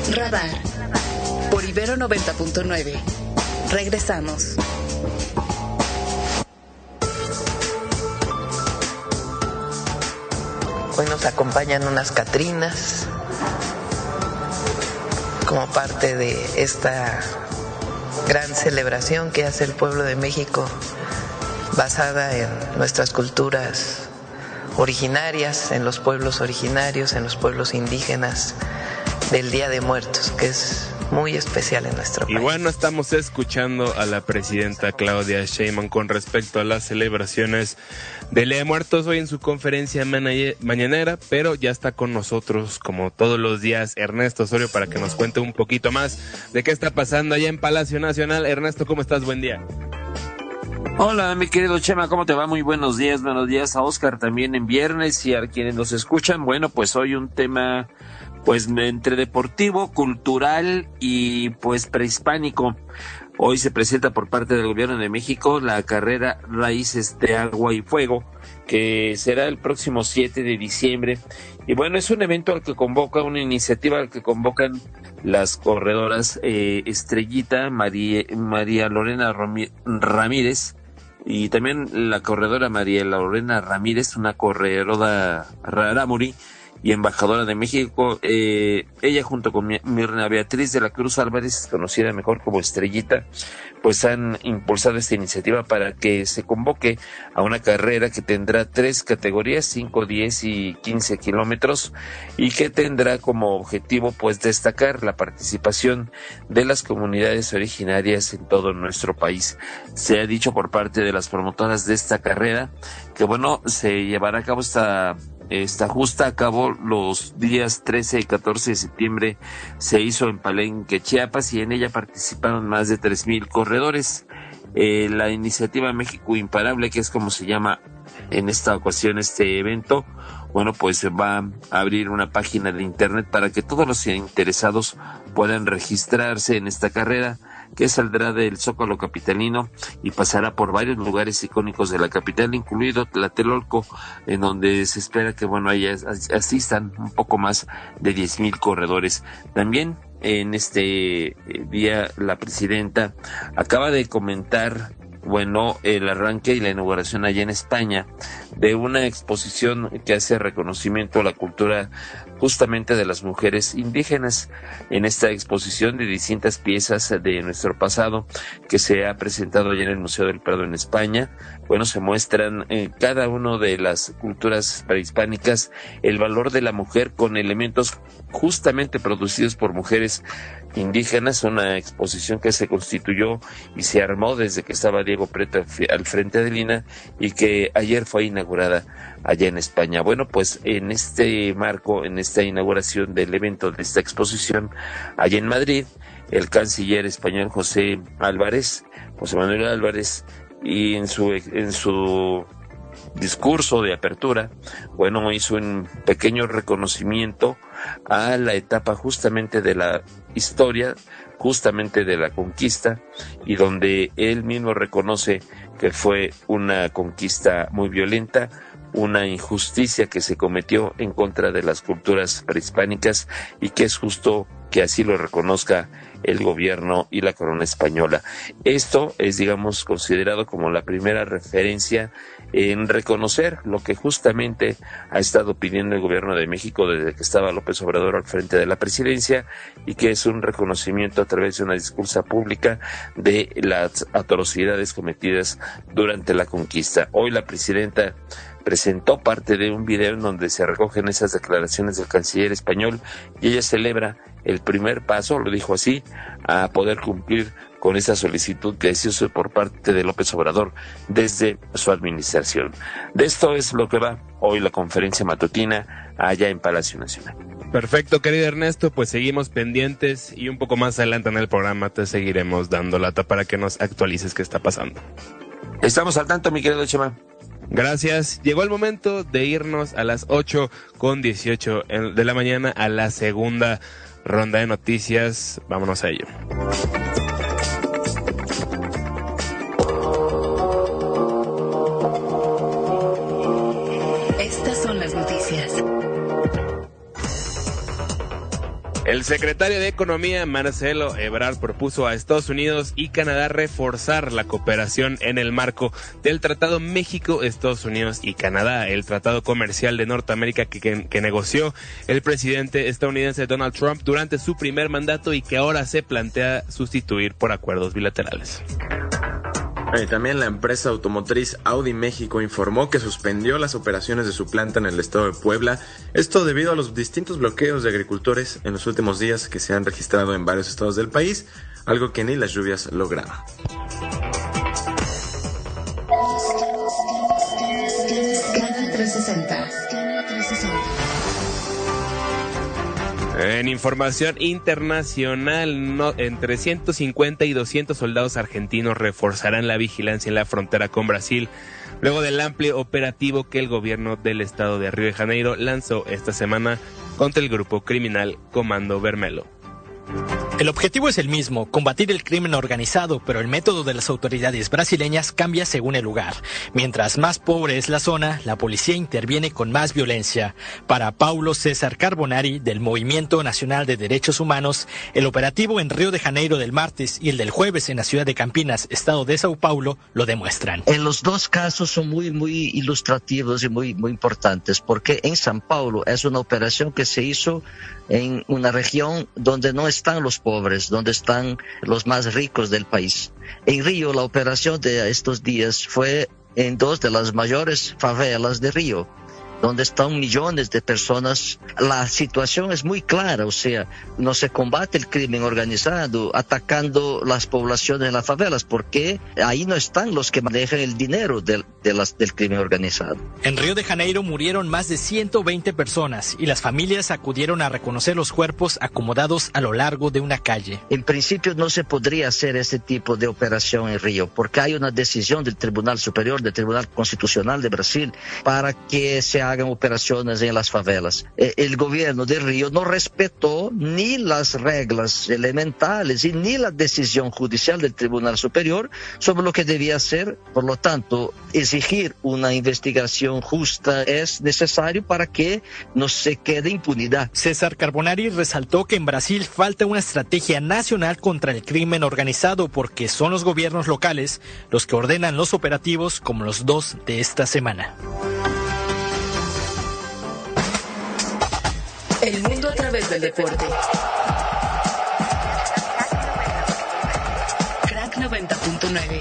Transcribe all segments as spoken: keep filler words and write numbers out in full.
Radar por Ibero noventa punto nueve. Regresamos. Hoy nos acompañan unas Catrinas como parte de esta gran celebración que hace el pueblo de México basada en nuestras culturas originarias, en los pueblos originarios, en los pueblos indígenas del Día de Muertos, que es muy especial en nuestro país. Y bueno, estamos escuchando a la presidenta Claudia Sheinbaum con respecto a las celebraciones del Día de Muertos hoy en su conferencia mañanera, pero ya está con nosotros, como todos los días, Ernesto Osorio para que nos cuente un poquito más de qué está pasando allá en Palacio Nacional. Ernesto, ¿cómo estás? Buen día. Hola, mi querido Chema, ¿cómo te va? Muy buenos días, buenos días a Oscar también en viernes y a quienes nos escuchan. Bueno, pues hoy un tema pues entre deportivo, cultural y pues prehispánico. Hoy se presenta por parte del Gobierno de México la carrera Raíces de Agua y Fuego, que será el próximo siete de diciembre. Y bueno, es un evento al que convoca, una iniciativa al que convocan las corredoras eh, Estrellita, María, María Lorena Romi, Ramírez, y también la corredora María Lorena Ramírez, una corredora Rarámuri y embajadora de México. Eh, ella junto con Mirna Beatriz de la Cruz Álvarez, conocida mejor como Estrellita, pues han impulsado esta iniciativa para que se convoque a una carrera que tendrá tres categorías, cinco, diez y quince kilómetros, y que tendrá como objetivo pues destacar la participación de las comunidades originarias en todo nuestro país. Se ha dicho por parte de las promotoras de esta carrera que bueno, se llevará a cabo esta Esta justa a cabo los días trece y catorce de septiembre. Se hizo en Palenque, Chiapas, y en ella participaron más de tres mil corredores. Eh, la iniciativa México Imparable, que es como se llama en esta ocasión este evento, bueno, pues se va a abrir una página de internet para que todos los interesados puedan registrarse en esta carrera, que saldrá del Zócalo capitalino y pasará por varios lugares icónicos de la capital, incluido Tlatelolco, en donde se espera que, bueno, ahí asistan un poco más de diez mil corredores. También en este día la presidenta acaba de comentar, bueno, el arranque y la inauguración allá en España de una exposición que hace reconocimiento a la cultura justamente de las mujeres indígenas. En esta exposición de distintas piezas de nuestro pasado que se ha presentado allá en el Museo del Prado en España, bueno, se muestran en cada una de las culturas prehispánicas el valor de la mujer con elementos justamente producidos por mujeres indígenas. Una exposición que se constituyó y se armó desde que estaba Diego Prieto al frente de Lina y que ayer fue inaugurada allá en España. Bueno, pues en este marco, en esta inauguración del evento de esta exposición allá en Madrid, el canciller español José Álvarez, José Manuel Álvarez, y en su en su discurso de apertura, bueno, hizo un pequeño reconocimiento a la etapa justamente de la historia, justamente de la conquista, y donde él mismo reconoce que fue una conquista muy violenta, una injusticia que se cometió en contra de las culturas prehispánicas y que es justo que así lo reconozca el gobierno y la corona española. Esto es, digamos, considerado como la primera referencia en reconocer lo que justamente ha estado pidiendo el gobierno de México desde que estaba López Obrador al frente de la presidencia, y que es un reconocimiento a través de una discursa pública de las atrocidades cometidas durante la conquista. Hoy la presidenta presentó parte de un video en donde se recogen esas declaraciones del canciller español y ella celebra el primer paso, lo dijo así, a poder cumplir con esa solicitud que se hizo por parte de López Obrador desde su administración. De esto es lo que va hoy la conferencia matutina allá en Palacio Nacional. Perfecto, querido Ernesto, pues seguimos pendientes y un poco más adelante en el programa te seguiremos dando lata para que nos actualices qué está pasando. Estamos al tanto, mi querido Chema. Gracias. Llegó el momento de irnos a las ocho con dieciocho de la mañana a la segunda ronda de noticias. Vámonos a ello. Estas son las noticias. El secretario de Economía, Marcelo Ebrard, propuso a Estados Unidos y Canadá reforzar la cooperación en el marco del Tratado México, Estados Unidos y Canadá, el tratado comercial de Norteamérica que, que, que negoció el presidente estadounidense Donald Trump durante su primer mandato y que ahora se plantea sustituir por acuerdos bilaterales. Y también la empresa automotriz Audi México informó que suspendió las operaciones de su planta en el estado de Puebla, esto debido a los distintos bloqueos de agricultores en los últimos días que se han registrado en varios estados del país, algo que ni las lluvias lograron. Canal trescientos sesenta. En información internacional, no, entre ciento cincuenta y doscientos soldados argentinos reforzarán la vigilancia en la frontera con Brasil, luego del amplio operativo que el gobierno del estado de Río de Janeiro lanzó esta semana contra el grupo criminal Comando Vermelho. El objetivo es el mismo, combatir el crimen organizado, pero el método de las autoridades brasileñas cambia según el lugar. Mientras más pobre es la zona, la policía interviene con más violencia. Para Paulo César Carbonari, del Movimiento Nacional de Derechos Humanos, el operativo en Río de Janeiro del martes y el del jueves en la ciudad de Campinas, estado de Sao Paulo, lo demuestran. En los dos casos son muy, muy ilustrativos y muy, muy importantes, porque en Sao Paulo es una operación que se hizo en una región donde no están los pobres, donde están los más ricos del país. En Río, la operación de estos días fue en dos de las mayores favelas de Río, donde están millones de personas. La situación es muy clara, o sea, no se combate el crimen organizado atacando las poblaciones en las favelas, porque ahí no están los que manejan el dinero del, de las, del crimen organizado. En Río de Janeiro murieron más de ciento veinte personas y las familias acudieron a reconocer los cuerpos acomodados a lo largo de una calle. En principio no se podría hacer este tipo de operación en Río, porque hay una decisión del Tribunal Superior, del Tribunal Constitucional de Brasil, para que se haga hagan operaciones en las favelas. El gobierno de Río no respetó ni las reglas elementales y ni la decisión judicial del Tribunal Superior sobre lo que debía hacer. Por lo tanto, exigir una investigación justa es necesario para que no se quede impunidad. César Carbonari resaltó que en Brasil falta una estrategia nacional contra el crimen organizado porque son los gobiernos locales los que ordenan los operativos como los dos de esta semana. El mundo a través del deporte. Crack noventa punto nueve.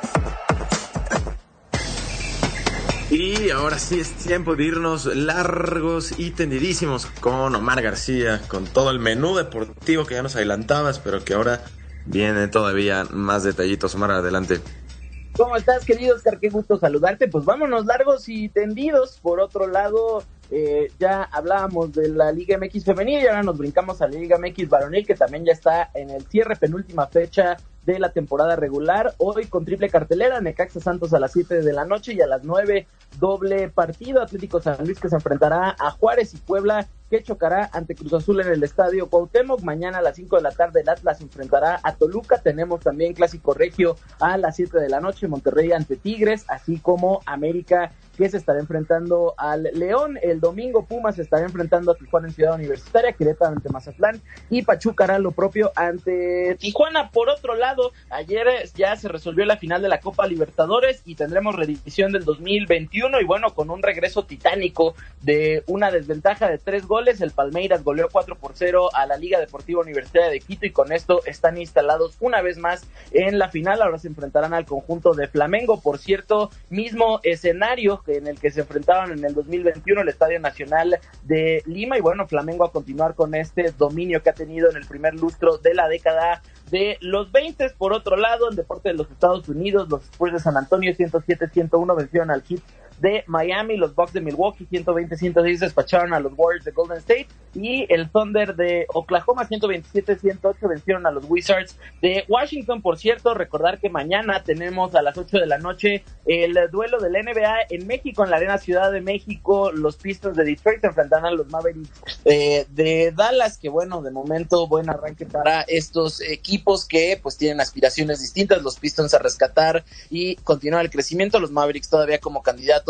Y ahora sí es tiempo de irnos largos y tendidísimos con Omar García, con todo el menú deportivo que ya nos adelantabas, pero que ahora viene todavía más detallitos. Omar, adelante. ¿Cómo estás, querido Oscar? Qué gusto saludarte. Pues vámonos largos y tendidos. Por otro lado, eh, ya hablábamos de la Liga M X femenil y ahora nos brincamos a la Liga M X varonil, que también ya está en el cierre, penúltima fecha de la temporada regular. Hoy con triple cartelera, Necaxa Santos a las siete de la noche y a las nueve doble partido, Atlético San Luis que se enfrentará a Juárez y Puebla que chocará ante Cruz Azul en el Estadio Cuauhtémoc. Mañana a las cinco de la tarde el Atlas se enfrentará a Toluca. Tenemos también Clásico Regio a las siete de la noche, Monterrey ante Tigres, así como América que se estará enfrentando al León. El domingo Pumas se estará enfrentando a Tijuana en Ciudad Universitaria, Querétaro ante Mazatlán y Pachuca hará lo propio ante Tijuana. Por otro lado, ayer ya se resolvió la final de la Copa Libertadores y tendremos reedición del dos mil veintiuno y bueno, con un regreso titánico de una desventaja de tres goles, el Palmeiras goleó cuatro por cero a la Liga Deportiva Universitaria de Quito y con esto están instalados una vez más en la final. Ahora se enfrentarán al conjunto de Flamengo, por cierto, mismo escenario en el que se enfrentaban en el dos mil veintiuno, el Estadio Nacional de Lima, y bueno, Flamengo a continuar con este dominio que ha tenido en el primer lustro de la década de los veinte. Por otro lado, en deporte de los Estados Unidos, los Spurs de San Antonio ciento siete a ciento uno vencieron al Heat de Miami, los Bucks de Milwaukee ciento veinte a ciento seis despacharon a los Warriors de Golden State y el Thunder de Oklahoma ciento veintisiete a ciento ocho vencieron a los Wizards de Washington. Por cierto, recordar que mañana tenemos a las ocho de la noche el duelo del N B A en México, en la Arena Ciudad de México. Los Pistons de Detroit se enfrentarán a los Mavericks eh, de Dallas, que bueno, de momento buen arranque para estos equipos que pues tienen aspiraciones distintas. Los Pistons a rescatar y continuar el crecimiento, los Mavericks todavía como candidatos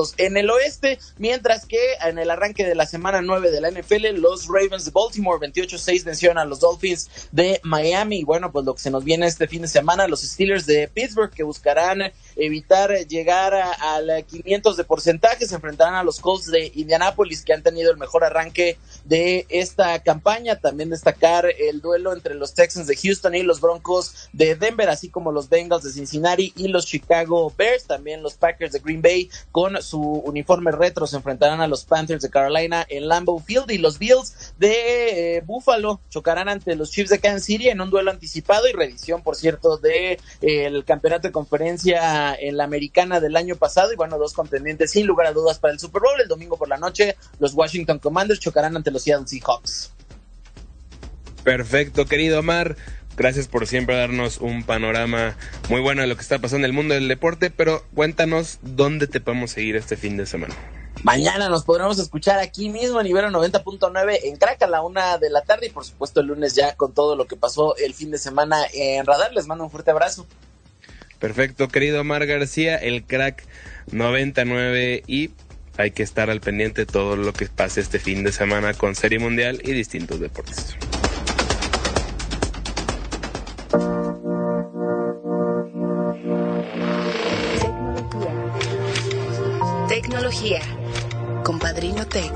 cuartos en el oeste, mientras que en el arranque de la semana nueve de la N F L, los Ravens de Baltimore veintiocho seis vencieron a los Dolphins de Miami. Y bueno, pues lo que se nos viene este fin de semana, los Steelers de Pittsburgh, que buscarán evitar llegar al quinientos de porcentaje, se enfrentarán a los Colts de Indianápolis, que han tenido el mejor arranque de esta campaña. También destacar el duelo entre los Texans de Houston y los Broncos de Denver, así como los Bengals de Cincinnati y los Chicago Bears. También los Packers de Green Bay, con su uniforme retro, se enfrentarán a los Panthers de Carolina en Lambeau Field, y los Bills de eh, Buffalo chocarán ante los Chiefs de Kansas City en un duelo anticipado y revisión, por cierto, de eh, el campeonato de conferencia en la americana del año pasado. Y bueno, dos contendientes sin lugar a dudas para el Super Bowl. El domingo por la noche, los Washington Commanders chocarán ante los Seattle Seahawks. Perfecto, querido Omar. Gracias por siempre darnos un panorama muy bueno de lo que está pasando en el mundo del deporte, pero cuéntanos dónde te podemos seguir este fin de semana. Mañana nos podremos escuchar aquí mismo en Ibero noventa punto nueve en Crack a la una de la tarde, y por supuesto el lunes ya con todo lo que pasó el fin de semana en Radar. Les mando un fuerte abrazo. Perfecto, querido Omar García, el Crack noventa y nueve, y hay que estar al pendiente de todo lo que pase este fin de semana con Serie Mundial y distintos deportes. Tecnología con Padrino Tech.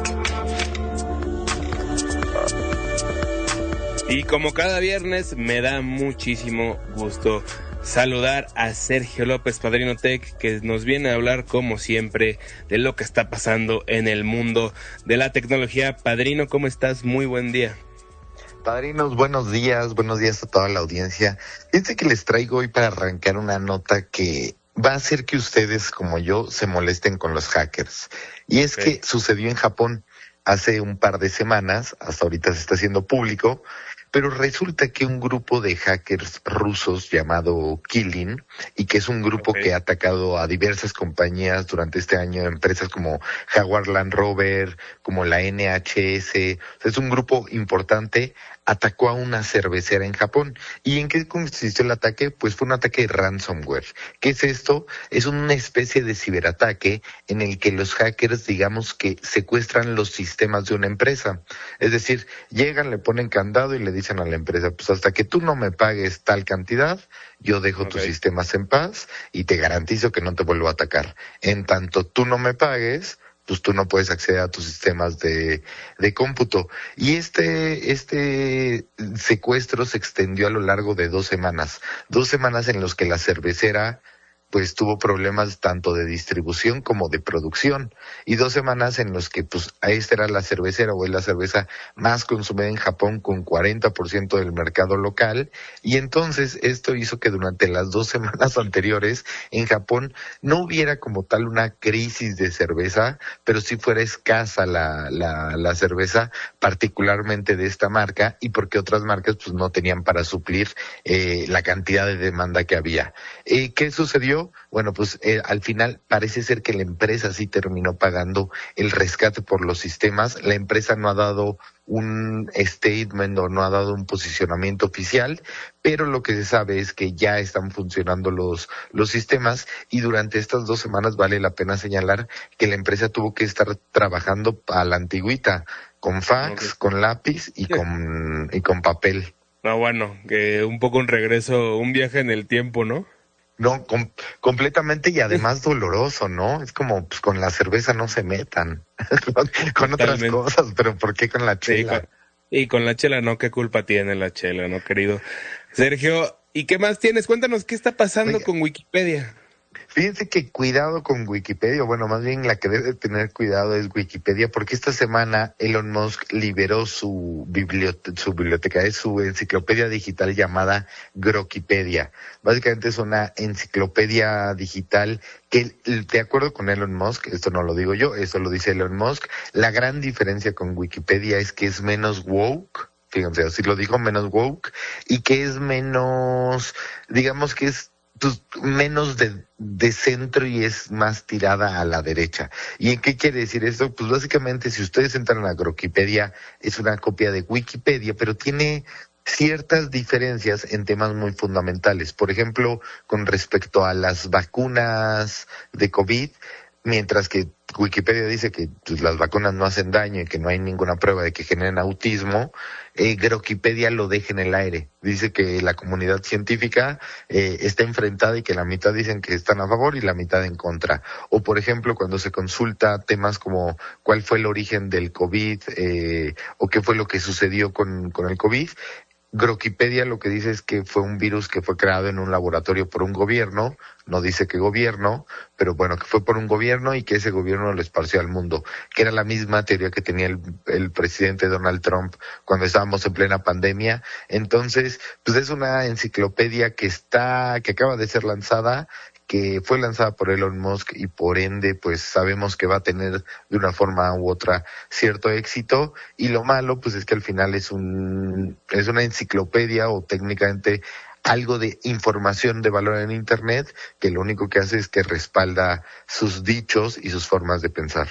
Y como cada viernes, me da muchísimo gusto saludar a Sergio López, Padrino Tech, que nos viene a hablar, como siempre, de lo que está pasando en el mundo de la tecnología. Padrino, ¿cómo estás? Muy buen día. Padrinos, buenos días, buenos días a toda la audiencia. Fíjense que les traigo hoy para arrancar una nota que va a hacer que ustedes, como yo, se molesten con los hackers. Y es okay. que sucedió en Japón hace un par de semanas, hasta ahorita se está haciendo público, pero resulta que un grupo de hackers rusos llamado Killing, y que es un grupo okay. que ha atacado a diversas compañías durante este año, empresas como Jaguar Land Rover, como la N H S, o sea, es un grupo importante, atacó a una cervecera en Japón. ¿Y en qué consistió el ataque? Pues fue un ataque de ransomware. ¿Qué es esto? Es una especie de ciberataque en el que los hackers, digamos que secuestran los sistemas de una empresa. Es decir, llegan, le ponen candado y le dicen a la empresa, pues hasta que tú no me pagues tal cantidad, yo dejo okay. tus sistemas en paz y te garantizo que no te vuelvo a atacar. En tanto tú no me pagues, pues tú no puedes acceder a tus sistemas de, de cómputo. Y este, este secuestro se extendió a lo largo de dos semanas. Dos semanas en los que la cervecera pues tuvo problemas tanto de distribución como de producción, y dos semanas en los que pues esta era la cervecera o es la cerveza más consumida en Japón con cuarenta por ciento del mercado local, y entonces esto hizo que durante las dos semanas anteriores en Japón no hubiera como tal una crisis de cerveza, pero sí fuera escasa la, la, la cerveza, particularmente de esta marca, y porque otras marcas pues no tenían para suplir eh, la cantidad de demanda que había. Eh, ¿Qué sucedió? Bueno, pues eh, al final parece ser que la empresa sí terminó pagando el rescate por los sistemas. La empresa no ha dado un statement o no ha dado un posicionamiento oficial, pero lo que se sabe es que ya están funcionando los, los sistemas, y durante estas dos semanas vale la pena señalar que la empresa tuvo que estar trabajando a la antigüita, con fax, okay. con lápiz y con, y con papel. No, bueno, que un poco un regreso, un viaje en el tiempo, ¿no? No, com- completamente, y además doloroso, ¿no? Es como, pues con la cerveza no se metan, con, con otras cosas, pero ¿por qué con la chela? Sí, con, y con la chela, ¿no? ¿Qué culpa tiene la chela, no, querido Sergio? ¿Y qué más tienes? Cuéntanos, ¿qué está pasando Oiga, con Wikipedia? Fíjense que cuidado con Wikipedia, bueno, más bien la que debe tener cuidado es Wikipedia, porque esta semana Elon Musk liberó su biblioteca, su biblioteca, es su enciclopedia digital llamada Grokipedia. Básicamente es una enciclopedia digital que, de acuerdo con Elon Musk, esto no lo digo yo, esto lo dice Elon Musk, la gran diferencia con Wikipedia es que es menos woke, fíjense, así lo dijo, menos woke, y que es menos, digamos que es pues menos de, de centro y es más tirada a la derecha. ¿Y en qué quiere decir esto? Pues básicamente si ustedes entran a Grokipedia es una copia de Wikipedia, pero tiene ciertas diferencias en temas muy fundamentales. Por ejemplo, con respecto a las vacunas de COVID, mientras que Wikipedia dice que pues, las vacunas no hacen daño y que no hay ninguna prueba de que generen autismo, eh, Grokipedia lo deja en el aire. Dice que la comunidad científica eh, está enfrentada y que la mitad dicen que están a favor y la mitad en contra. O, por ejemplo, cuando se consulta temas como cuál fue el origen del COVID eh, o qué fue lo que sucedió con, con el COVID, Grokipedia lo que dice es que fue un virus que fue creado en un laboratorio por un gobierno, no dice qué gobierno, pero bueno, que fue por un gobierno y que ese gobierno lo esparció al mundo, que era la misma teoría que tenía el, el presidente Donald Trump cuando estábamos en plena pandemia. Entonces, pues es una enciclopedia que está, que acaba de ser lanzada, que fue lanzada por Elon Musk y por ende pues sabemos que va a tener de una forma u otra cierto éxito, y lo malo pues es que al final es un es una enciclopedia o técnicamente algo de información de valor en internet que lo único que hace es que respalda sus dichos y sus formas de pensar.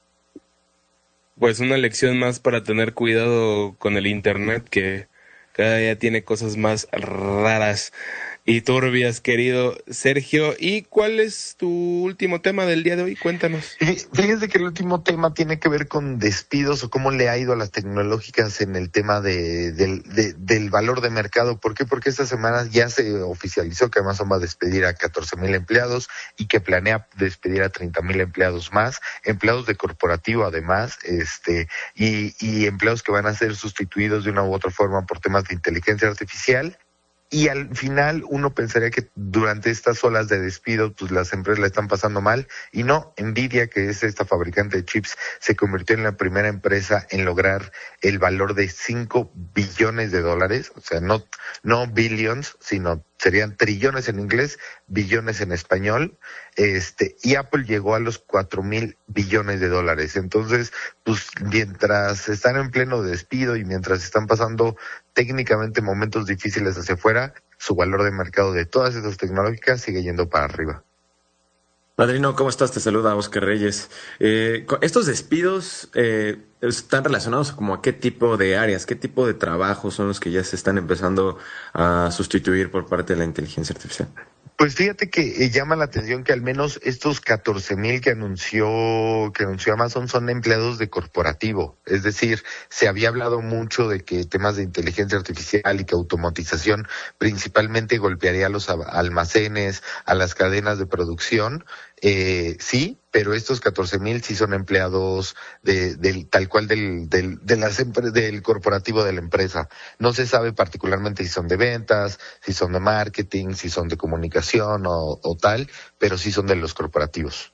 Pues una lección más para tener cuidado con el internet, que cada día tiene cosas más raras y turbias, querido Sergio. ¿Y cuál es tu último tema del día de hoy? Cuéntanos. Fíjense que el último tema tiene que ver con despidos o cómo le ha ido a las tecnológicas en el tema de, del, de, del valor de mercado. ¿Por qué? Porque esta semana ya se oficializó que Amazon va a despedir a catorce mil empleados y que planea despedir a treinta mil empleados más, empleados de corporativo además, este y, y empleados que van a ser sustituidos de una u otra forma por temas de inteligencia artificial. Y al final uno pensaría que durante estas olas de despido pues las empresas la están pasando mal, y no. Nvidia, que es esta fabricante de chips, se convirtió en la primera empresa en lograr el valor de cinco billones de dólares, o sea, no no billions, sino serían trillones en inglés, billones en español, este, y Apple llegó a los cuatro mil billones de dólares. Entonces, pues mientras están en pleno despido y mientras están pasando técnicamente momentos difíciles hacia afuera, su valor de mercado de todas estas tecnológicas sigue yendo para arriba. Padrino, ¿cómo estás? Te saluda Oscar Reyes. Eh, ¿Estos despidos eh, están relacionados como a qué tipo de áreas, qué tipo de trabajos son los que ya se están empezando a sustituir por parte de la inteligencia artificial? Pues fíjate que eh, llama la atención que al menos estos catorce mil que anunció que anunció Amazon son empleados de corporativo. Es decir, se había hablado mucho de que temas de inteligencia artificial y que automatización principalmente golpearía a los almacenes, a las cadenas de producción. Eh, sí, pero estos catorce mil sí son empleados de, del tal cual del, del, de las empre- del corporativo de la empresa. No se sabe particularmente si son de ventas, si son de marketing, si son de comunicación o, o tal, pero sí son de los corporativos.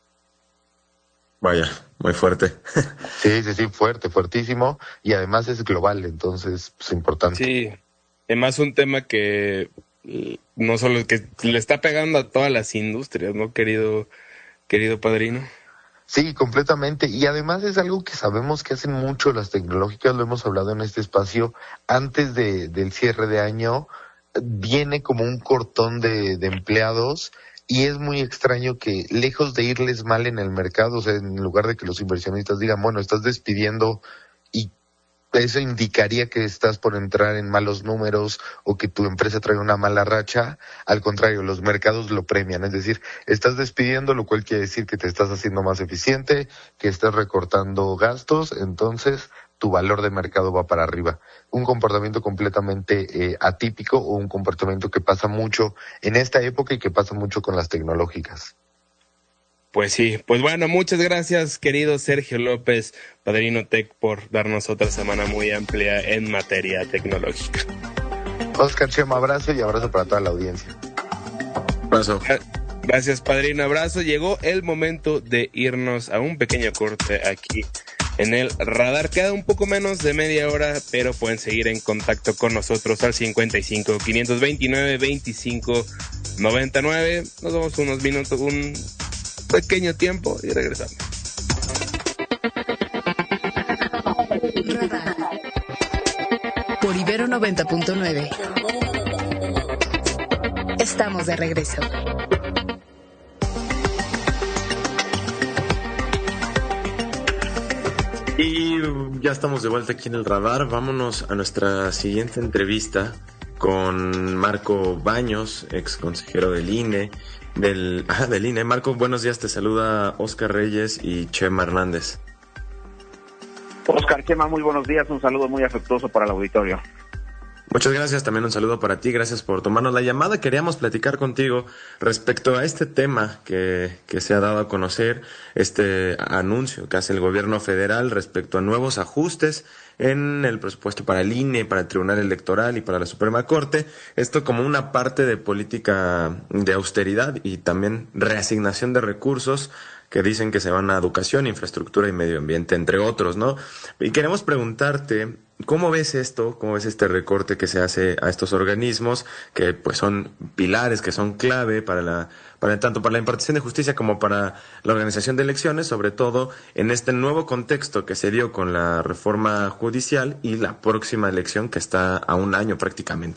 Vaya, muy fuerte. Sí, sí, sí, fuerte, fuertísimo, y además es global, entonces es importante. Sí, además un tema que no solo que le está pegando a todas las industrias, ¿no, querido querido padrino? Sí, completamente, y además es algo que sabemos que hacen mucho las tecnológicas, lo hemos hablado en este espacio. Antes de del cierre de año viene como un cortón de, de empleados, y es muy extraño que lejos de irles mal en el mercado, o sea, en lugar de que los inversionistas digan, bueno, estás despidiendo y eso indicaría que estás por entrar en malos números o que tu empresa trae una mala racha. Al contrario, los mercados lo premian, es decir, estás despidiendo, lo cual quiere decir que te estás haciendo más eficiente, que estás recortando gastos, entonces tu valor de mercado va para arriba. Un comportamiento completamente eh, atípico, o un comportamiento que pasa mucho en esta época y que pasa mucho con las tecnológicas. Pues sí, pues bueno, muchas gracias, querido Sergio López, Padrino Tech, por darnos otra semana muy amplia en materia tecnológica. Oscar, Chema, abrazo y abrazo para toda la audiencia. Abrazo. Gracias, Padrino, abrazo. Llegó el momento de irnos a un pequeño corte aquí en el radar. Queda un poco menos de media hora, pero pueden seguir en contacto con nosotros al cincuenta y cinco, quinientos veintinueve, veinticinco noventa y nueve. Nos damos unos minutos, un pequeño tiempo y regresamos. Radar por Ibero noventa punto nueve. Estamos de regreso. Y ya estamos de vuelta aquí en el radar. Vámonos a nuestra siguiente entrevista con Marco Baños, ex consejero del I N E, del, ah, del I N E. Marco, buenos días, te saluda Oscar Reyes y Chema Hernández. Oscar, Chema, muy buenos días, un saludo muy afectuoso para el auditorio. Muchas gracias, también un saludo para ti, gracias por tomarnos la llamada. Queríamos platicar contigo respecto a este tema que, que se ha dado a conocer, este anuncio que hace el gobierno federal respecto a nuevos ajustes en el presupuesto para el I N E, para el Tribunal Electoral y para la Suprema Corte. Esto como una parte de política de austeridad y también reasignación de recursos que dicen que se van a educación, infraestructura y medio ambiente, entre otros, ¿no? Y queremos preguntarte, ¿cómo ves esto? ¿Cómo ves este recorte que se hace a estos organismos que pues son pilares, que son clave para la, para tanto para la impartición de justicia como para la organización de elecciones, sobre todo en este nuevo contexto que se dio con la reforma judicial y la próxima elección que está a un año prácticamente?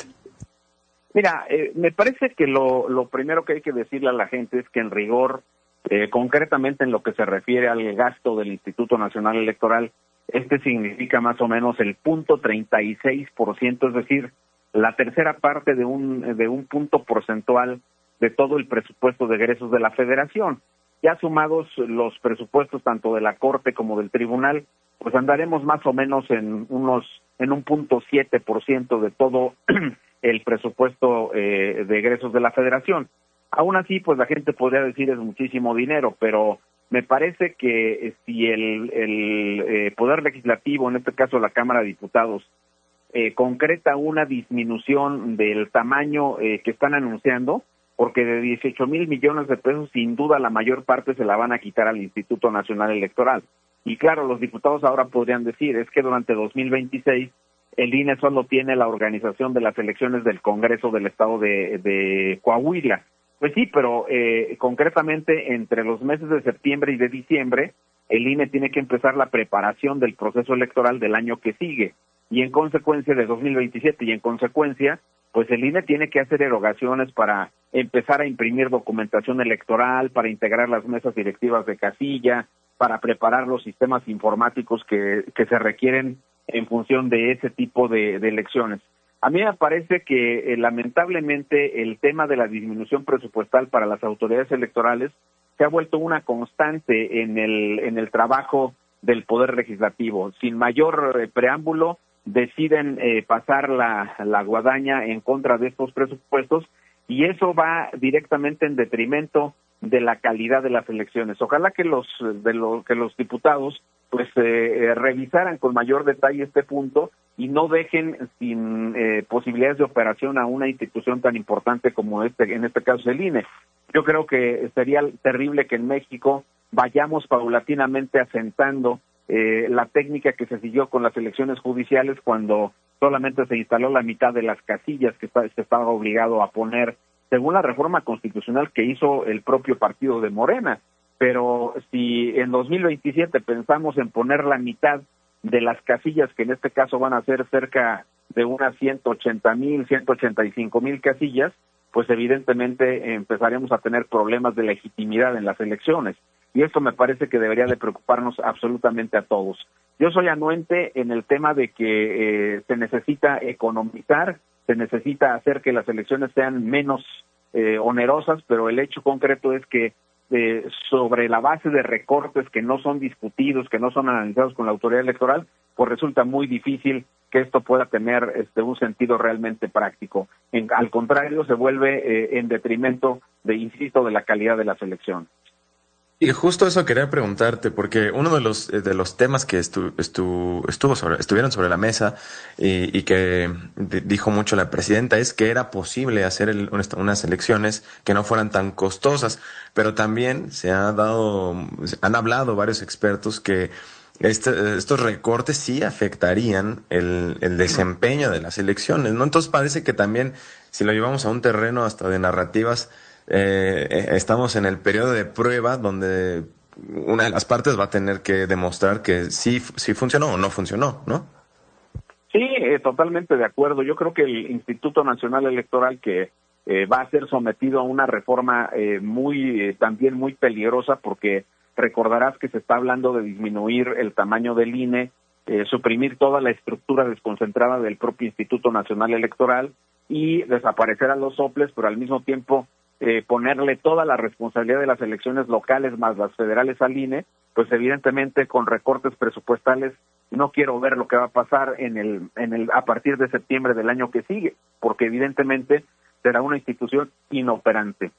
Mira, eh, me parece que lo, lo primero que hay que decirle a la gente es que en rigor, Eh, concretamente en lo que se refiere al gasto del Instituto Nacional Electoral, este significa más o menos el punto treinta y seis por ciento, es decir, la tercera parte de un de un punto porcentual de todo el presupuesto de egresos de la Federación. Ya sumados los presupuestos tanto de la Corte como del Tribunal, pues andaremos más o menos en unos en un punto siete por ciento de todo el presupuesto eh, de egresos de la Federación. Aún así, pues la gente podría decir es muchísimo dinero, pero me parece que eh, si el, el eh, Poder Legislativo, en este caso la Cámara de Diputados, eh, concreta una disminución del tamaño eh, que están anunciando, porque de dieciocho mil millones de pesos, sin duda la mayor parte se la van a quitar al Instituto Nacional Electoral. Y claro, los diputados ahora podrían decir, es que durante dos mil veintiséis el I N E solo tiene la organización de las elecciones del Congreso del Estado de, de Coahuila. Pues sí, pero eh, concretamente entre los meses de septiembre y de diciembre, el I N E tiene que empezar la preparación del proceso electoral del año que sigue, y en consecuencia de dos mil veintisiete, y en consecuencia, pues el I N E tiene que hacer erogaciones para empezar a imprimir documentación electoral, para integrar las mesas directivas de casilla, para preparar los sistemas informáticos que, que se requieren en función de ese tipo de, de elecciones. A mí me parece que eh, lamentablemente el tema de la disminución presupuestal para las autoridades electorales se ha vuelto una constante en el en el trabajo del Poder Legislativo. Sin mayor eh, preámbulo, deciden eh, pasar la, la guadaña en contra de estos presupuestos, y eso va directamente en detrimento de la calidad de las elecciones. Ojalá que los de lo, que los diputados pues eh, revisaran con mayor detalle este punto y no dejen sin eh, posibilidades de operación a una institución tan importante como este, en este caso el I N E. Yo creo que sería terrible que en México vayamos paulatinamente asentando eh, la técnica que se siguió con las elecciones judiciales, cuando solamente se instaló la mitad de las casillas que está, se estaba obligado a poner según la reforma constitucional que hizo el propio partido de Morena. Pero si en dos mil veintisiete pensamos en poner la mitad de las casillas, que en este caso van a ser cerca de unas ciento ochenta mil, ciento ochenta y cinco mil casillas, pues evidentemente empezaremos a tener problemas de legitimidad en las elecciones. Y esto me parece que debería de preocuparnos absolutamente a todos. Yo soy anuente en el tema de que eh, se necesita economizar, se necesita hacer que las elecciones sean menos eh, onerosas, pero el hecho concreto es que Eh, sobre la base de recortes que no son discutidos, que no son analizados con la autoridad electoral, pues resulta muy difícil que esto pueda tener este un sentido realmente práctico. En, al contrario, se vuelve eh, en detrimento de, insisto, de la calidad de las elecciones. Y justo eso quería preguntarte, porque uno de los de los temas que estu, estu, estuvo sobre, estuvieron sobre la mesa y, y que dijo mucho la presidenta es que era posible hacer el, unas elecciones que no fueran tan costosas, pero también se ha dado, han hablado varios expertos que este, estos recortes sí afectarían el, el desempeño de las elecciones, ¿no? Entonces parece que también, si lo llevamos a un terreno hasta de narrativas, Eh, estamos en el periodo de prueba donde una de las partes va a tener que demostrar que sí, sí funcionó o no funcionó, ¿no? Sí, eh, totalmente de acuerdo. Yo creo que el Instituto Nacional Electoral, que eh, va a ser sometido a una reforma eh, muy eh, también muy peligrosa, porque recordarás que se está hablando de disminuir el tamaño del I N E, eh, suprimir toda la estructura desconcentrada del propio Instituto Nacional Electoral, y desaparecer a los soples, pero al mismo tiempo eh, ponerle toda la responsabilidad de las elecciones locales más las federales al I N E, pues evidentemente con recortes presupuestales no quiero ver lo que va a pasar en el en el a partir de septiembre del año que sigue, porque evidentemente será una institución inoperante.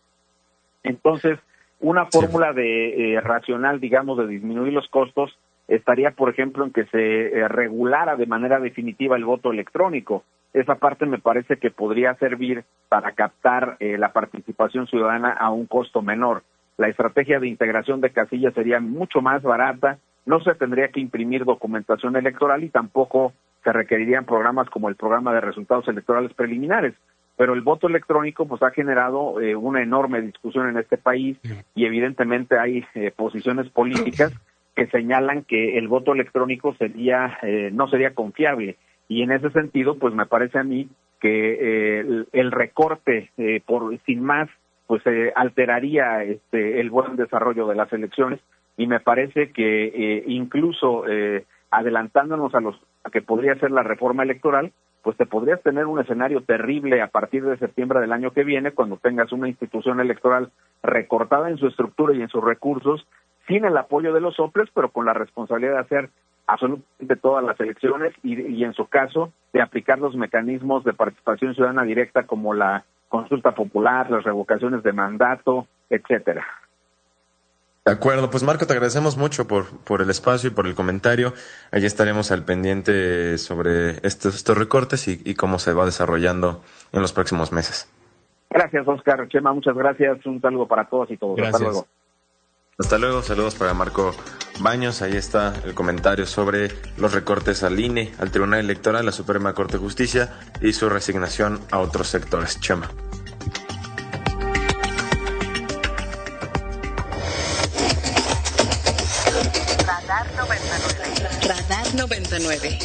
Entonces, una fórmula de eh, racional, digamos, de disminuir los costos estaría, por ejemplo, en que se eh, regulara de manera definitiva el voto electrónico. Esa parte me parece que podría servir para captar eh, la participación ciudadana a un costo menor. La estrategia de integración de casillas sería mucho más barata, no se tendría que imprimir documentación electoral y tampoco se requerirían programas como el programa de resultados electorales preliminares. Pero el voto electrónico pues ha generado eh, una enorme discusión en este país y evidentemente hay eh, posiciones políticas que señalan que el voto electrónico sería eh, no sería confiable, y en ese sentido pues me parece a mí que eh, el, el recorte eh, por sin más pues eh, alteraría este el buen desarrollo de las elecciones, y me parece que eh, incluso eh, adelantándonos a los a que podría ser la reforma electoral, pues te podrías tener un escenario terrible a partir de septiembre del año que viene, cuando tengas una institución electoral recortada en su estructura y en sus recursos, sin el apoyo de los soples, pero con la responsabilidad de hacer absolutamente todas las elecciones y, y en su caso de aplicar los mecanismos de participación ciudadana directa como la consulta popular, las revocaciones de mandato, etcétera. De acuerdo, pues Marco, te agradecemos mucho por, por el espacio y por el comentario. Allí estaremos al pendiente sobre estos, estos recortes y, y cómo se va desarrollando en los próximos meses. Gracias, Oscar. Chema, muchas gracias. Un saludo para todos y todos. Gracias. Hasta luego. Hasta luego, saludos para Marco Baños. Ahí está el comentario sobre los recortes al I N E, al Tribunal Electoral, a la Suprema Corte de Justicia y su resignación a otros sectores. Chema. Radar noventa y nueve. Radar noventa y nueve.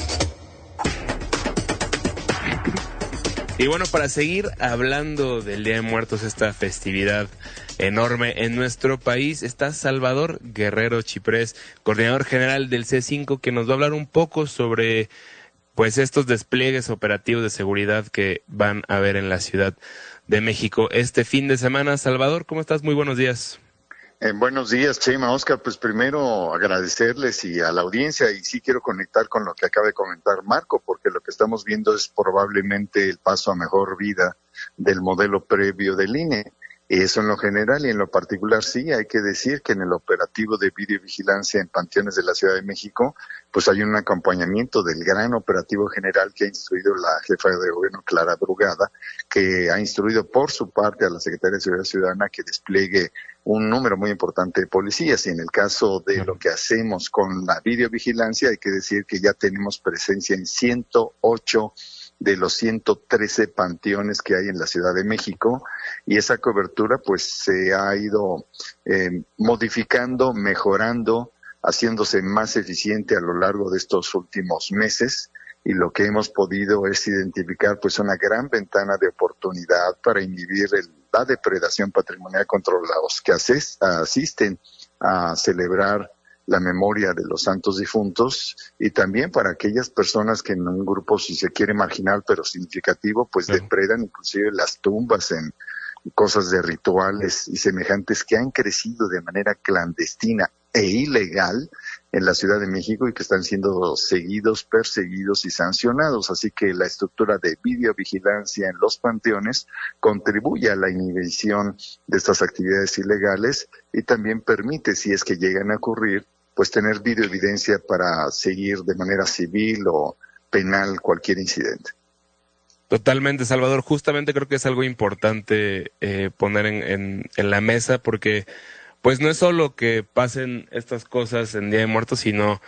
Y bueno, para seguir hablando del Día de Muertos, esta festividad enorme en nuestro país, está Salvador Guerrero Chiprés, coordinador general del C cinco, que nos va a hablar un poco sobre pues estos despliegues operativos de seguridad que van a haber en la Ciudad de México este fin de semana. Salvador, ¿cómo estás? Muy buenos días. Eh, buenos días, Chema, Oscar. Pues primero agradecerles y a la audiencia, y sí quiero conectar con lo que acaba de comentar Marco, porque lo que estamos viendo es probablemente el paso a mejor vida del modelo previo del I N E. Eso en lo general, y en lo particular sí, hay que decir que en el operativo de videovigilancia en panteones de la Ciudad de México, pues hay un acompañamiento del gran operativo general que ha instruido la jefa de gobierno, Clara Brugada, que ha instruido por su parte a la Secretaría de Seguridad Ciudadana que despliegue un número muy importante de policías. Y en el caso de lo que hacemos con la videovigilancia, hay que decir que ya tenemos presencia en ciento ocho de los ciento trece panteones que hay en la Ciudad de México, y esa cobertura pues se ha ido eh, modificando, mejorando, haciéndose más eficiente a lo largo de estos últimos meses, y lo que hemos podido es identificar pues una gran ventana de oportunidad para inhibir el, la depredación patrimonial contra los que ases, asisten a celebrar la memoria de los santos difuntos, y también para aquellas personas que en un grupo, si se quiere, marginal pero significativo, pues sí, depredan inclusive las tumbas en cosas de rituales y semejantes que han crecido de manera clandestina e ilegal en la Ciudad de México y que están siendo seguidos, perseguidos y sancionados. Así que la estructura de videovigilancia en los panteones contribuye a la inhibición de estas actividades ilegales y también permite, si es que llegan a ocurrir, pues tener videoevidencia para seguir de manera civil o penal cualquier incidente. Totalmente, Salvador. Justamente creo que es algo importante eh, poner en, en, en la mesa, porque pues no es solo que pasen estas cosas en Día de Muertos, sino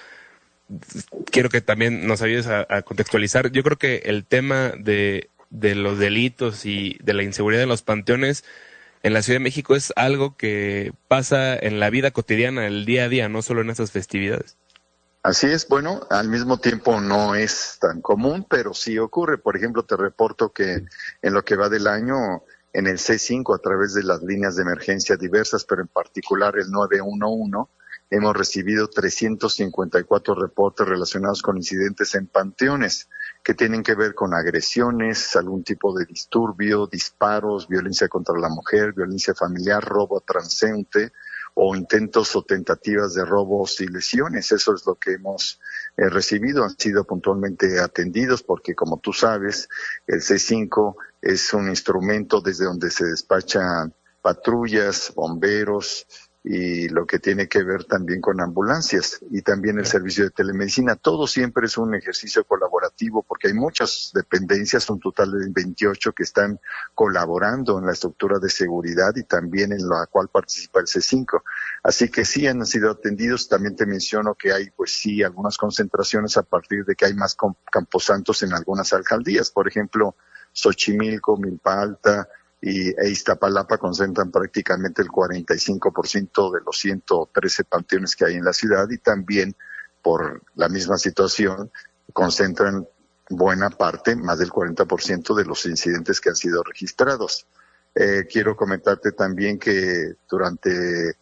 quiero que también nos ayudes a, a contextualizar. Yo creo que el tema de, de los delitos y de la inseguridad en los panteones en la Ciudad de México es algo que pasa en la vida cotidiana, el día a día, no solo en estas festividades. Así es, bueno, al mismo tiempo no es tan común, pero sí ocurre. Por ejemplo, te reporto que en lo que va del año, en el C cinco, a través de las líneas de emergencia diversas, pero en particular el nueve uno uno, hemos recibido trescientos cincuenta y cuatro reportes relacionados con incidentes en panteones. que tienen que ver con agresiones, algún tipo de disturbio, disparos, violencia contra la mujer, violencia familiar, robo transeúnte o intentos o tentativas de robos y lesiones. Eso es lo que hemos eh, recibido. Han sido puntualmente atendidos porque, como tú sabes, el C cinco es un instrumento desde donde se despachan patrullas, bomberos, y lo que tiene que ver también con ambulancias y también el servicio de telemedicina. Todo siempre es un ejercicio colaborativo porque hay muchas dependencias, un total de veintiocho que están colaborando en la estructura de seguridad y también en la cual participa el C cinco. Así que sí han sido atendidos. También te menciono que hay, pues sí, algunas concentraciones a partir de que hay más camposantos en algunas alcaldías. Por ejemplo, Xochimilco, Milpa Alta, y e Iztapalapa concentran prácticamente el cuarenta y cinco por ciento de los ciento trece panteones que hay en la ciudad y también por la misma situación concentran buena parte, más del cuarenta por ciento de los incidentes que han sido registrados. Eh, quiero comentarte también que durante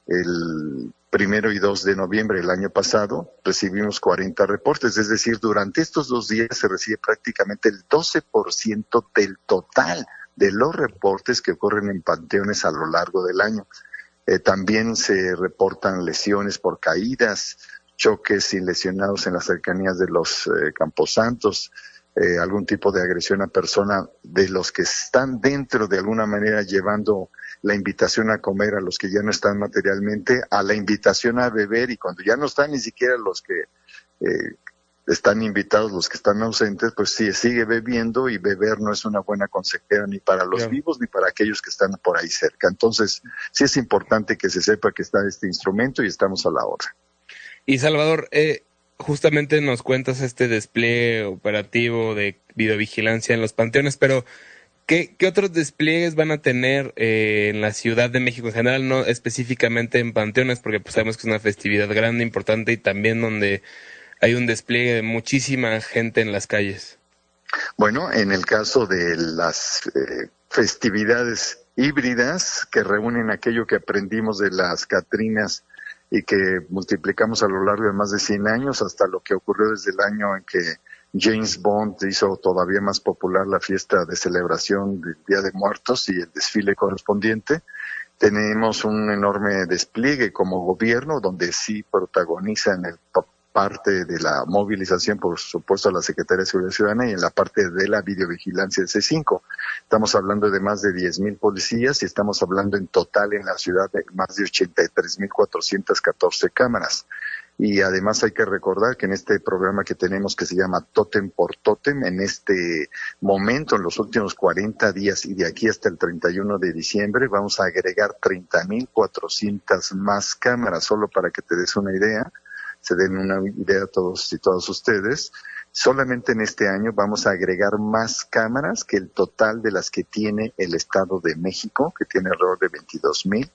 el primero y dos de noviembre del año pasado recibimos cuarenta reportes, es decir, durante estos dos días se recibe prácticamente el doce por ciento del total de los reportes que ocurren en panteones a lo largo del año. Eh, también se reportan lesiones por caídas, choques y lesionados en las cercanías de los eh, camposantos, eh, algún tipo de agresión a persona de los que están dentro de alguna manera llevando la invitación a comer a los que ya no están materialmente, a la invitación a beber y cuando ya no están ni siquiera los que eh, están invitados, los que están ausentes, pues sí, sigue bebiendo y beber no es una buena consejera ni para los Claro. vivos ni para aquellos que están por ahí cerca. Entonces, sí es importante que se sepa que está este instrumento y estamos a la hora. Y Salvador, eh, justamente nos cuentas este despliegue operativo de videovigilancia en los panteones, pero ¿qué, qué otros despliegues van a tener eh, en la Ciudad de México en general, no específicamente en panteones? Porque pues sabemos que es una festividad grande, importante y también donde hay un despliegue de muchísima gente en las calles. Bueno, en el caso de las eh, festividades híbridas que reúnen aquello que aprendimos de las Catrinas y que multiplicamos a lo largo de más de cien años hasta lo que ocurrió desde el año en que James Bond hizo todavía más popular la fiesta de celebración del Día de Muertos y el desfile correspondiente. Tenemos un enorme despliegue como gobierno donde sí protagonizan el parte de la movilización, por supuesto, a la Secretaría de Seguridad Ciudadana y en la parte de la videovigilancia del C cinco. Estamos hablando de más de diez mil policías y estamos hablando en total en la ciudad de más de ochenta y tres mil cuatrocientas catorce cámaras. Y además hay que recordar que en este programa que tenemos que se llama Tótem por Tótem, en este momento, en los últimos cuarenta días y de aquí hasta el treinta y uno de diciembre, vamos a agregar treinta mil cuatrocientas más cámaras, solo para que te des una idea. Se den una idea a todos y todas ustedes. Solamente en este año vamos a agregar más cámaras que el total de las que tiene el Estado de México, que tiene alrededor de veintidós mil.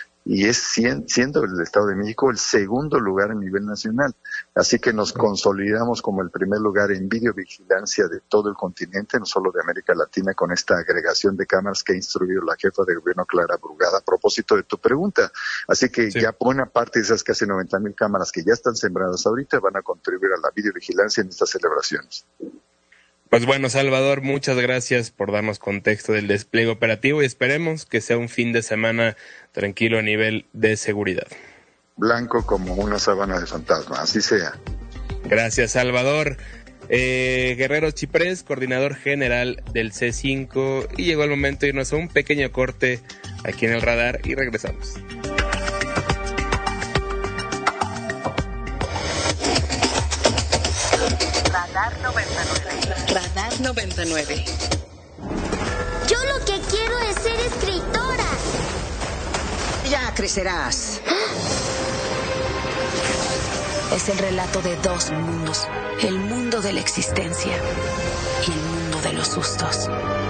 Y es siendo el Estado de México el segundo lugar a nivel nacional. Así que nos consolidamos como el primer lugar en videovigilancia de todo el continente, no solo de América Latina, con esta agregación de cámaras que ha instruido la jefa de gobierno Clara Brugada a propósito de tu pregunta. Así que sí, ya buena parte de esas casi noventa mil cámaras que ya están sembradas ahorita van a contribuir a la videovigilancia en estas celebraciones. Pues bueno, Salvador, muchas gracias por darnos contexto del despliegue operativo y esperemos que sea un fin de semana tranquilo a nivel de seguridad. Blanco como una sábana de fantasma, así sea. Gracias, Salvador. Eh, Guerrero Chiprés, coordinador general del C cinco, y llegó el momento de irnos a un pequeño corte aquí en el radar y regresamos. Radar noventa y nueve. Radar noventa y nueve. Yo lo que quiero es ser escritora. Ya crecerás. Es el relato de dos mundos, el mundo de la existencia y el mundo de los sustos.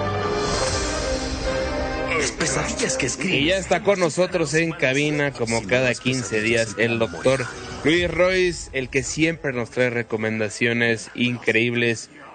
Las pesadillas que escribes. Y ya está con nosotros en cabina, como cada quince días, el doctor Luis Royce, el que siempre nos trae recomendaciones increíbles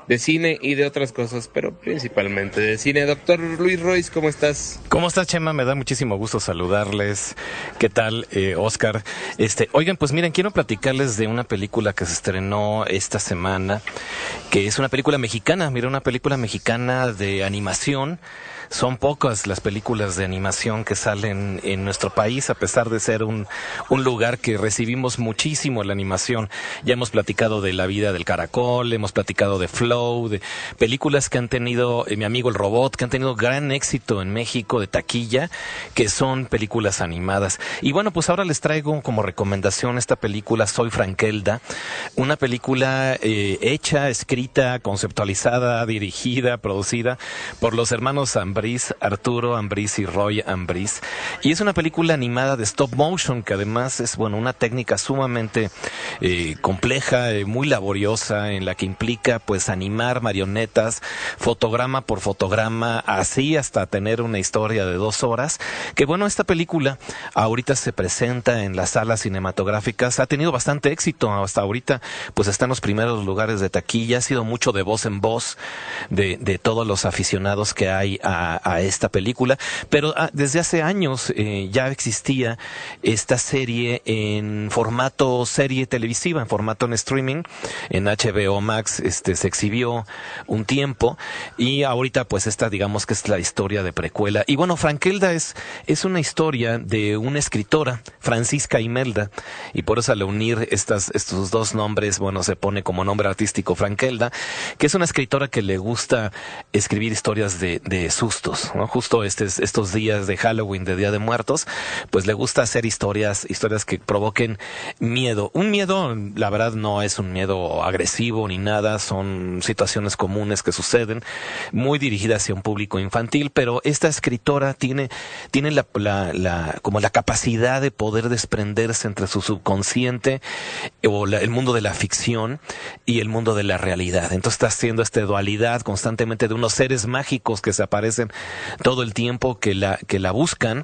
de cine y de otras cosas, pero principalmente de cine. Doctor Luis Royce, ¿cómo estás? ¿Cómo estás, Chema? Me da muchísimo gusto saludarles. ¿Qué tal, eh, Oscar? Este, oigan, pues miren, quiero platicarles de una película que se estrenó esta semana, que es una película mexicana. Mira, una película mexicana de animación. Son pocas las películas de animación que salen en nuestro país, a pesar de ser un, un lugar que recibimos muchísimo la animación. Ya hemos platicado de La vida del caracol, hemos platicado de Flow, de películas que han tenido, eh, Mi amigo el robot, que han tenido gran éxito en México de taquilla, que son películas animadas. Y bueno, pues ahora les traigo como recomendación esta película Soy Frankelda, una película eh, hecha, escrita, conceptualizada, dirigida, producida por los hermanos Ambrís, Arturo Ambrís y Roy Ambrís, y es una película animada de stop motion, que además es, bueno, una técnica sumamente eh, compleja, eh, muy laboriosa, en la que implica pues animar marionetas fotograma por fotograma, así hasta tener una historia de dos horas, que bueno, esta película ahorita se presenta en las salas cinematográficas, ha tenido bastante éxito hasta ahorita, pues está en los primeros lugares de taquilla, ha sido mucho de voz en voz de, de todos los aficionados que hay a a esta película, pero ah, desde hace años eh, ya existía esta serie en formato serie televisiva, en formato en streaming, en H B O Max, este se exhibió un tiempo, y ahorita pues esta digamos que es la historia de precuela. Y bueno, Frankelda es, es una historia de una escritora, Francisca Imelda, y por eso al unir estas, estos dos nombres, bueno, se pone como nombre artístico Frankelda, que es una escritora que le gusta escribir historias de, de sustos, ¿no? Justo estes, estos días de Halloween, de Día de Muertos, pues le gusta hacer historias, historias que provoquen miedo. Un miedo, la verdad, no es un miedo agresivo ni nada, son situaciones comunes que suceden, muy dirigidas hacia un público infantil, pero esta escritora tiene, tiene la, la, la, como la capacidad de poder desprenderse entre su subconsciente o la, el mundo de la ficción y el mundo de la realidad. Entonces está haciendo esta dualidad constantemente de unos seres mágicos que se aparecen todo el tiempo, que la que la buscan,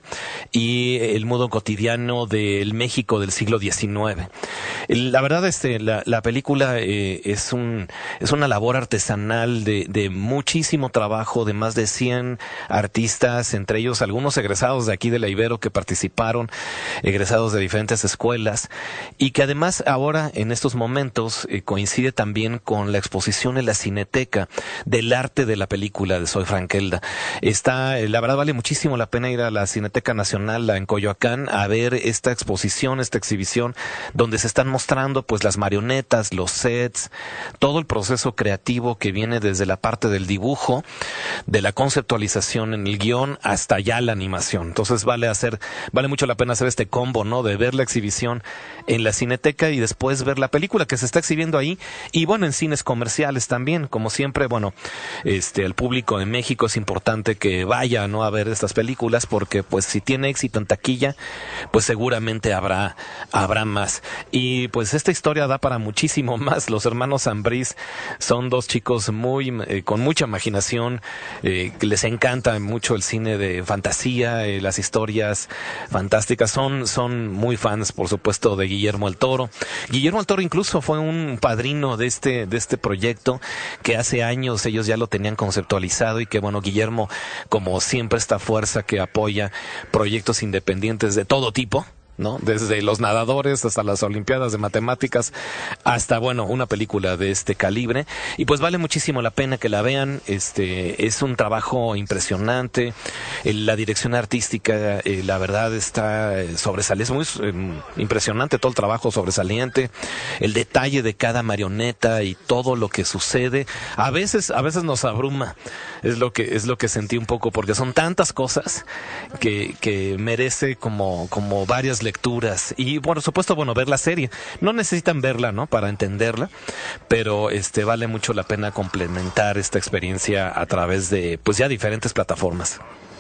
y el mundo cotidiano del México del siglo diecinueve. La verdad, este la, la película eh, es un es una labor artesanal de, de muchísimo trabajo de más de cien artistas, entre ellos algunos egresados de aquí de la Ibero que participaron, egresados de diferentes escuelas, y que además ahora en estos momentos eh, coincide también con la exposición en la Cineteca del arte de la película de Soy Frankelda. Está, la verdad vale muchísimo la pena ir a la Cineteca Nacional en Coyoacán a ver esta exposición, esta exhibición, donde se están mostrando pues las marionetas, los sets, todo el proceso creativo que viene desde la parte del dibujo, de la conceptualización en el guión, hasta ya la animación. Entonces vale hacer, vale mucho la pena hacer este combo, ¿no? De ver la exhibición en la Cineteca y después ver la película que se está exhibiendo ahí, y bueno, en cines comerciales también, como siempre, bueno, este, el público en México es importante que vaya, ¿no?, a ver estas películas, porque pues si tiene éxito en taquilla, pues seguramente habrá habrá más. Y pues esta historia da para muchísimo más. Los hermanos Ambrís son dos chicos muy eh, con mucha imaginación, eh, que les encanta mucho el cine de fantasía, eh, las historias fantásticas. Son son muy fans, por supuesto, de Guillermo el Toro. Guillermo el Toro incluso fue un padrino de este de este proyecto, que hace años ellos ya lo tenían conceptualizado, y que bueno, Guillermo, como siempre, esta fuerza que apoya proyectos independientes de todo tipo, ¿no? Desde los nadadores hasta las olimpiadas de matemáticas, hasta, bueno, una película de este calibre. Y pues vale muchísimo la pena que la vean. Este es un trabajo impresionante. La dirección artística, eh, la verdad, está sobresaliente, es muy eh, impresionante todo el trabajo sobresaliente, el detalle de cada marioneta y todo lo que sucede. A veces, a veces nos abruma, es lo que, es lo que sentí un poco, porque son tantas cosas que, que merece como, como varias lecturas. Y por supuesto, bueno, ver la serie. No necesitan verla, ¿no?, para entenderla, pero este vale mucho la pena complementar esta experiencia a través de, pues, ya diferentes plataformas.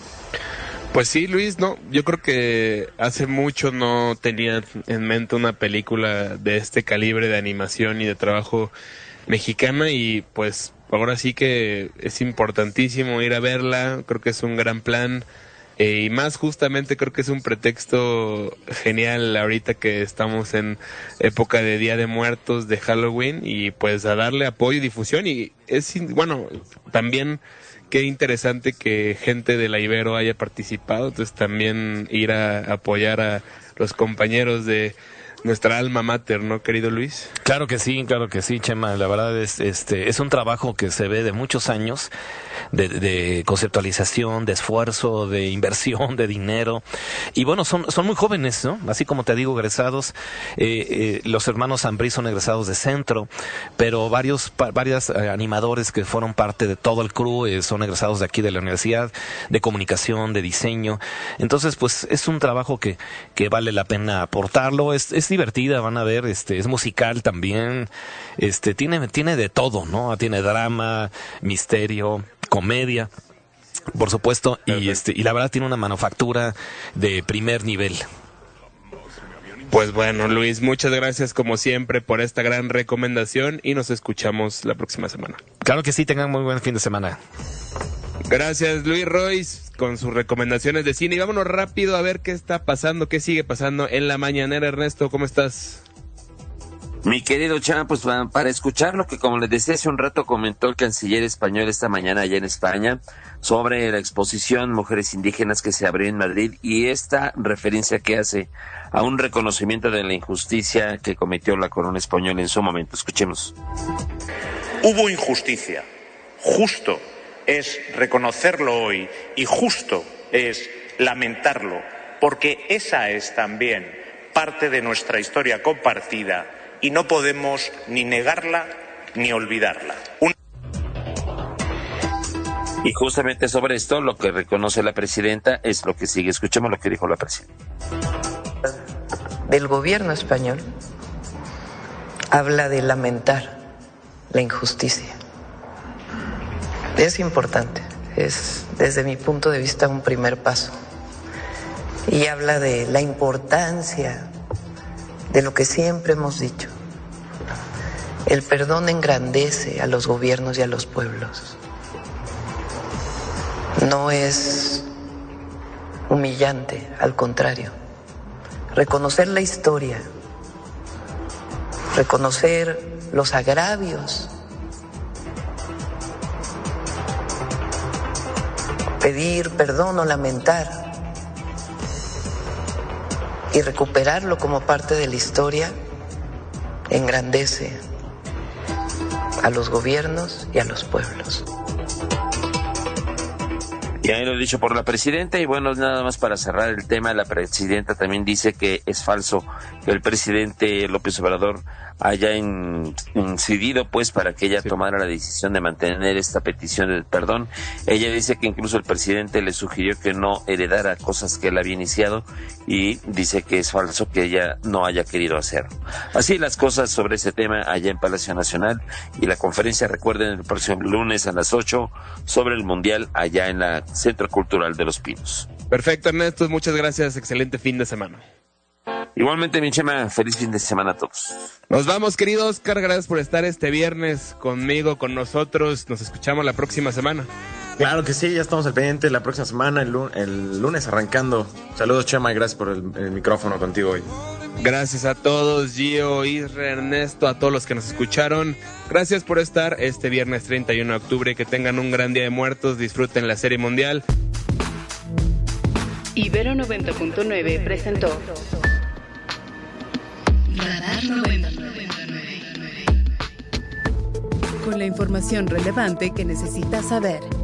Pues sí, Luis, no, yo creo que hace mucho no tenía en mente una película de este calibre de animación y de trabajo mexicana, y pues ahora sí que es importantísimo ir a verla. Creo que es un gran plan Eh, y más justamente creo que es un pretexto genial ahorita que estamos en época de Día de Muertos, de Halloween, y pues a darle apoyo y difusión. Y es, bueno, también qué interesante que gente de la Ibero haya participado, entonces también ir a apoyar a los compañeros de nuestra alma mater, ¿no, querido Luis? Claro que sí, claro que sí, Chema. La verdad es, este, es un trabajo que se ve de muchos años, de, de conceptualización, de esfuerzo, de inversión, de dinero. Y bueno, son, son muy jóvenes, ¿no? Así como te digo, egresados. Eh, eh, los hermanos Ambrí son egresados de Centro, pero varios, pa, varios eh, animadores que fueron parte de todo el crew eh, son egresados de aquí de la Universidad, de Comunicación, de Diseño. Entonces, pues es un trabajo que, que vale la pena aportarlo. Es, es divertida, van a ver, este, es musical también, este, tiene, tiene de todo, ¿no? Tiene drama, misterio, comedia, por supuesto, y este, y la verdad tiene una manufactura de primer nivel. Pues bueno, Luis, muchas gracias como siempre por esta gran recomendación y nos escuchamos la próxima semana. Claro que sí, tengan muy buen fin de semana. Gracias, Luis Royce, con sus recomendaciones de cine. Y vámonos rápido a ver qué está pasando, qué sigue pasando en la mañanera. Ernesto, ¿cómo estás? Mi querido Chama, pues para escuchar lo que, como les decía hace un rato, comentó el canciller español esta mañana allá en España sobre la exposición Mujeres Indígenas que se abrió en Madrid y esta referencia que hace a un reconocimiento de la injusticia que cometió la corona española en su momento. Escuchemos. Hubo injusticia. Justo es reconocerlo hoy y justo es lamentarlo, porque esa es también parte de nuestra historia compartida y no podemos ni negarla ni olvidarla. Un... Y justamente sobre esto, lo que reconoce la presidenta es lo que sigue. Escuchemos lo que dijo la presidenta. Del gobierno español habla de lamentar la injusticia. Es importante, es desde mi punto de vista un primer paso. Y habla de la importancia de lo que siempre hemos dicho. El perdón engrandece a los gobiernos y a los pueblos. No es humillante, al contrario. Reconocer la historia, reconocer los agravios, pedir perdón o lamentar y recuperarlo como parte de la historia engrandece a los gobiernos y a los pueblos. Y ahí lo dicho por la presidenta. Y bueno, nada más para cerrar el tema, la presidenta también dice que es falso que el presidente López Obrador haya incidido pues para que ella sí. tomara la decisión de mantener esta petición de perdón. Ella dice que incluso el presidente le sugirió que no heredara cosas que él había iniciado y dice que es falso que ella no haya querido hacerlo. Así las cosas sobre ese tema allá en Palacio Nacional. Y la conferencia, recuerden, el próximo lunes a las ocho sobre el Mundial allá en la Centro Cultural de Los Pinos. Perfecto, Ernesto, muchas gracias, excelente fin de semana. Igualmente, mi Chema, feliz fin de semana a todos. Nos vamos, querido Oscar, gracias por estar este viernes conmigo, con nosotros. Nos escuchamos la próxima semana. Claro que sí, ya estamos al pendiente la próxima semana, el, lunes, el lunes arrancando. Saludos, Chema, y gracias por el, el micrófono contigo hoy. Gracias a todos, Gio, Isra, Ernesto, a todos los que nos escucharon. Gracias por estar este viernes treinta y uno de octubre. Que tengan un gran Día de Muertos, disfruten la Serie Mundial. Ibero noventa punto nueve presentó Radar noventa. Con la información relevante que necesitas saber.